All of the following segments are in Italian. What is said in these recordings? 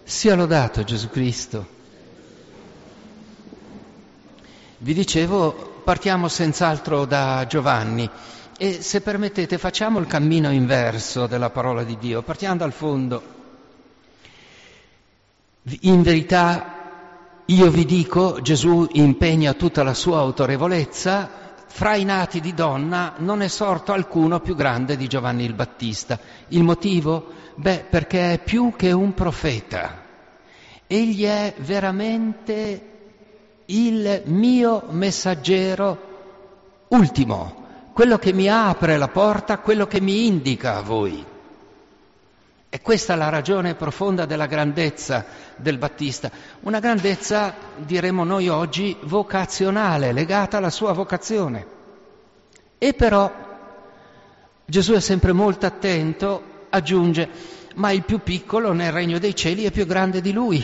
Sia lodato Gesù Cristo. Vi dicevo, partiamo senz'altro da Giovanni e se permettete facciamo il cammino inverso della parola di Dio, partiamo dal fondo. In verità io vi dico, Gesù impegna tutta la sua autorevolezza, fra i nati di donna non è sorto alcuno più grande di Giovanni il Battista. Il motivo? Perché è più che un profeta. Egli è veramente il mio messaggero ultimo, quello che mi apre la porta, quello che mi indica a voi. E questa è la ragione profonda della grandezza del Battista, una grandezza, diremo noi oggi, vocazionale, legata alla sua vocazione. E però Gesù è sempre molto attento, aggiunge, ma il più piccolo nel regno dei cieli è più grande di lui.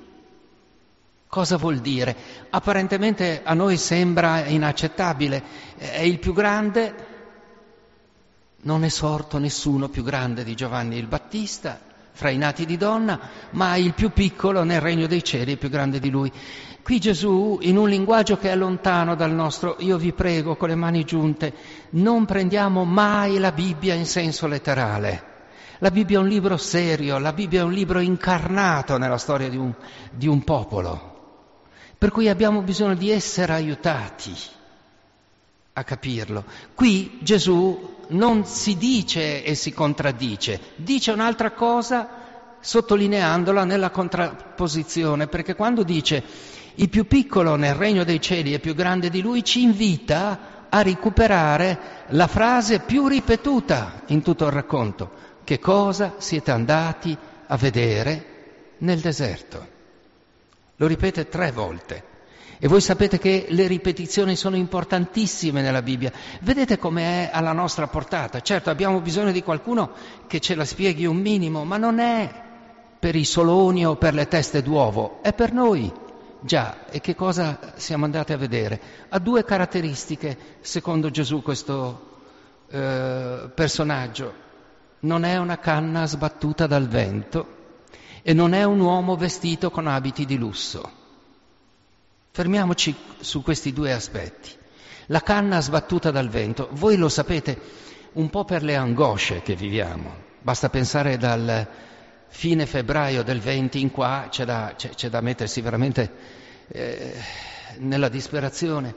Cosa vuol dire? Apparentemente a noi sembra inaccettabile, è il più grande, non è sorto nessuno più grande di Giovanni il Battista, fra i nati di donna, ma il più piccolo nel regno dei cieli è più grande di lui. Qui Gesù, in un linguaggio che è lontano dal nostro, io vi prego con le mani giunte, non prendiamo mai la Bibbia in senso letterale. La Bibbia è un libro serio, la Bibbia è un libro incarnato nella storia di un popolo, per cui abbiamo bisogno di essere aiutati a capirlo. Qui Gesù non si dice e si contraddice, dice un'altra cosa sottolineandola nella contrapposizione, perché quando dice il più piccolo nel regno dei cieli è più grande di lui, ci invita a recuperare la frase più ripetuta in tutto il racconto. Che cosa siete andati a vedere nel deserto? Lo ripete 3 volte. E voi sapete che le ripetizioni sono importantissime nella Bibbia. Vedete com'è alla nostra portata. Certo, abbiamo bisogno di qualcuno che ce la spieghi un minimo, ma non è per i soloni o per le teste d'uovo, è per noi. Già, e che cosa siamo andati a vedere? Ha 2 caratteristiche, secondo Gesù, questo personaggio. Non è una canna sbattuta dal vento e non è un uomo vestito con abiti di lusso. Fermiamoci su questi 2 aspetti. La canna sbattuta dal vento, voi lo sapete un po' per le angosce che viviamo. Basta pensare dal fine febbraio del 20 in qua, c'è da mettersi veramente nella disperazione.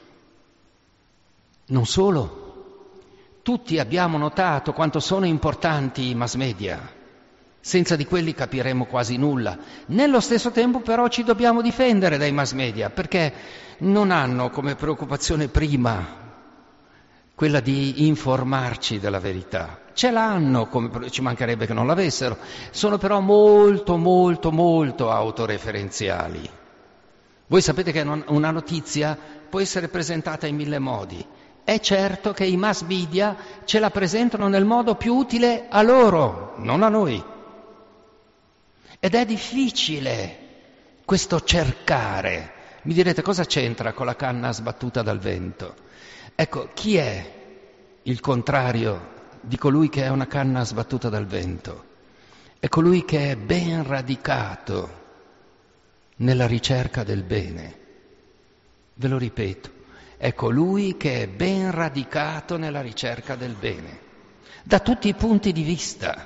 Non solo. Tutti abbiamo notato quanto sono importanti i mass media. Senza di quelli capiremo quasi nulla. Nello stesso tempo però ci dobbiamo difendere dai mass media, perché non hanno come preoccupazione prima quella di informarci della verità. Ce l'hanno, ci mancherebbe che non l'avessero. Sono però molto, molto, molto autoreferenziali. Voi sapete che una notizia può essere presentata in 1000 modi. È certo che i mass media ce la presentano nel modo più utile a loro, non a noi. Ed è difficile questo cercare. Mi direte, cosa c'entra con la canna sbattuta dal vento? Ecco, chi è il contrario di colui che è una canna sbattuta dal vento? È colui che è ben radicato nella ricerca del bene. Ve lo ripeto. È colui che è ben radicato nella ricerca del bene, da tutti i punti di vista.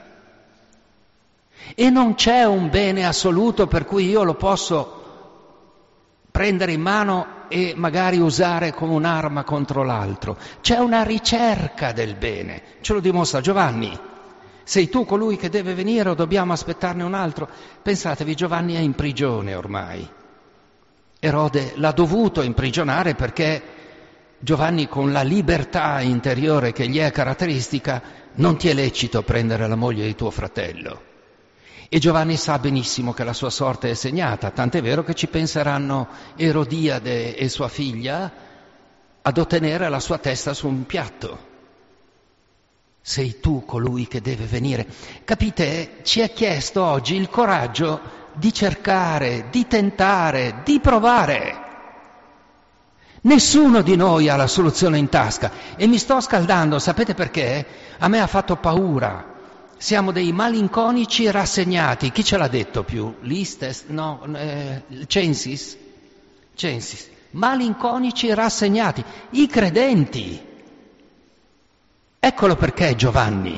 E non c'è un bene assoluto per cui io lo posso prendere in mano e magari usare come un'arma contro l'altro. C'è una ricerca del bene, ce lo dimostra Giovanni. Sei tu colui che deve venire o dobbiamo aspettarne un altro? Pensatevi, Giovanni è in prigione ormai. Erode l'ha dovuto imprigionare perché Giovanni, con la libertà interiore che gli è caratteristica, non ti è lecito prendere la moglie di tuo fratello. E Giovanni sa benissimo che la sua sorte è segnata, tant'è vero che ci penseranno Erodiade e sua figlia ad ottenere la sua testa su un piatto. Sei tu colui che deve venire. Capite? Ci è chiesto oggi il coraggio di cercare, di tentare, di provare. Nessuno di noi ha la soluzione in tasca e mi sto scaldando, sapete perché? A me ha fatto paura Siamo dei malinconici rassegnati. Chi ce l'ha detto più? Listes? No, Censis? Censis. Malinconici rassegnati. I credenti. Eccolo perché Giovanni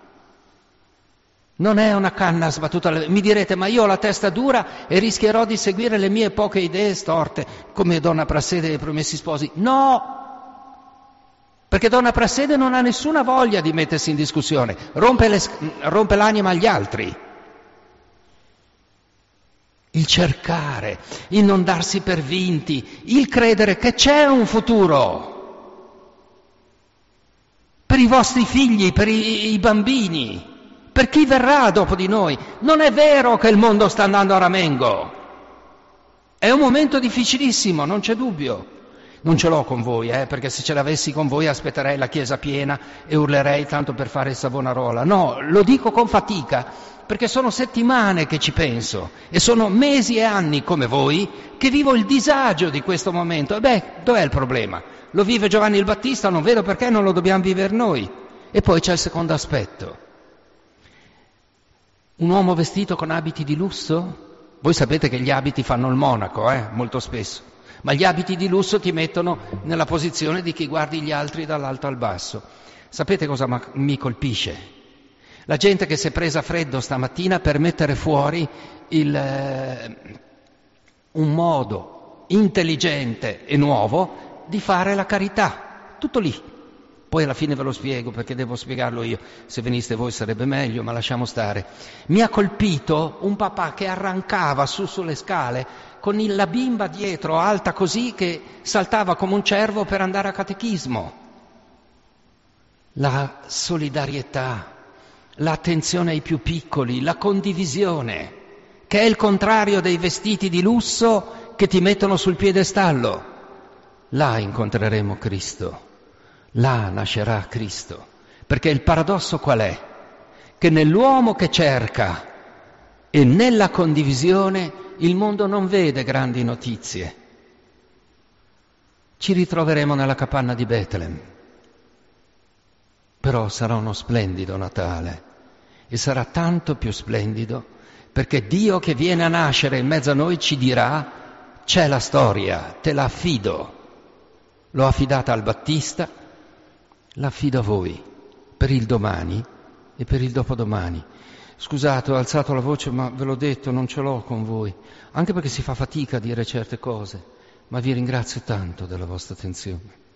non è una canna sbattuta. Mi direte, ma io ho la testa dura e rischierò di seguire le mie poche idee storte, come Donna Prassede dei Promessi Sposi. No! Perché Donna Prassede non ha nessuna voglia di mettersi in discussione, rompe l'anima agli altri. Il cercare, il non darsi per vinti, il credere che c'è un futuro per i vostri figli, per i bambini, per chi verrà dopo di noi. Non è vero che il mondo sta andando a ramengo. È un momento difficilissimo, non c'è dubbio. Non ce l'ho con voi, perché se ce l'avessi con voi aspetterei la chiesa piena e urlerei tanto per fare il Savonarola. No, lo dico con fatica, perché sono settimane che ci penso e sono mesi e anni come voi che vivo il disagio di questo momento. E dov'è il problema? Lo vive Giovanni il Battista, non vedo perché non lo dobbiamo vivere noi. E poi c'è il secondo aspetto. Un uomo vestito con abiti di lusso? Voi sapete che gli abiti fanno il monaco, molto spesso. Ma gli abiti di lusso ti mettono nella posizione di chi guardi gli altri dall'alto al basso. Sapete cosa mi colpisce? La gente che si è presa freddo stamattina per mettere fuori un modo intelligente e nuovo di fare la carità. Tutto lì. Poi alla fine ve lo spiego, perché devo spiegarlo io. Se veniste voi sarebbe meglio, ma lasciamo stare. Mi ha colpito un papà che arrancava su sulle scale con la bimba dietro, alta così, che saltava come un cervo per andare a catechismo. La solidarietà, l'attenzione ai più piccoli, la condivisione, che è il contrario dei vestiti di lusso che ti mettono sul piedestallo. Là incontreremo Cristo, là nascerà Cristo. Perché il paradosso qual è? Che nell'uomo che cerca e nella condivisione il mondo non vede grandi notizie. Ci ritroveremo nella capanna di Betlem, però sarà uno splendido Natale e sarà tanto più splendido perché Dio che viene a nascere in mezzo a noi ci dirà: c'è la storia, te la affido. L'ho affidata al Battista, l'affido a voi per il domani e per il dopodomani. Scusate, ho alzato la voce, ma ve l'ho detto, non ce l'ho con voi, anche perché si fa fatica a dire certe cose, ma vi ringrazio tanto della vostra attenzione.